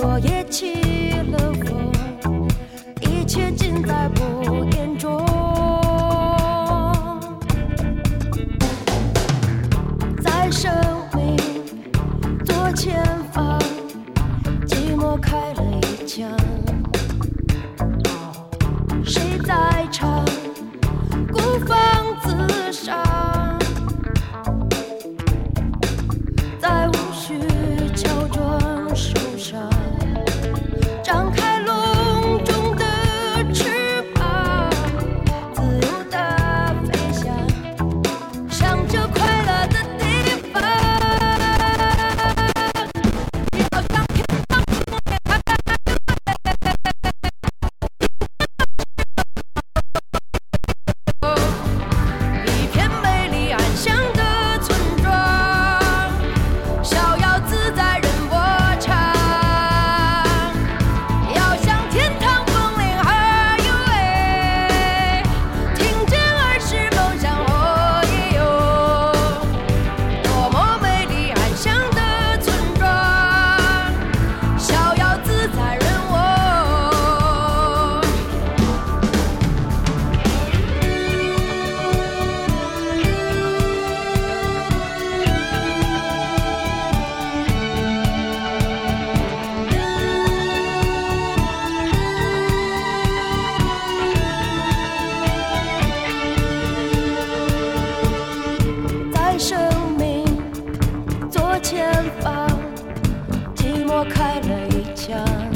落叶起了风，一切尽在不言中。在生命左前方，寂寞开了一枪。谁在唱孤芳自赏？在无序乔装受伤，张开笼中的翅膀，自由地飞翔，向着快乐的地方。要向天堂一片美丽安详的村庄，逍遥自在任我唱。要向天堂风铃儿哟喂，听见儿时梦想哦咿哟。多么美丽安详的村庄，逍遥自在任我。在生命左前方，寂寞开了一枪。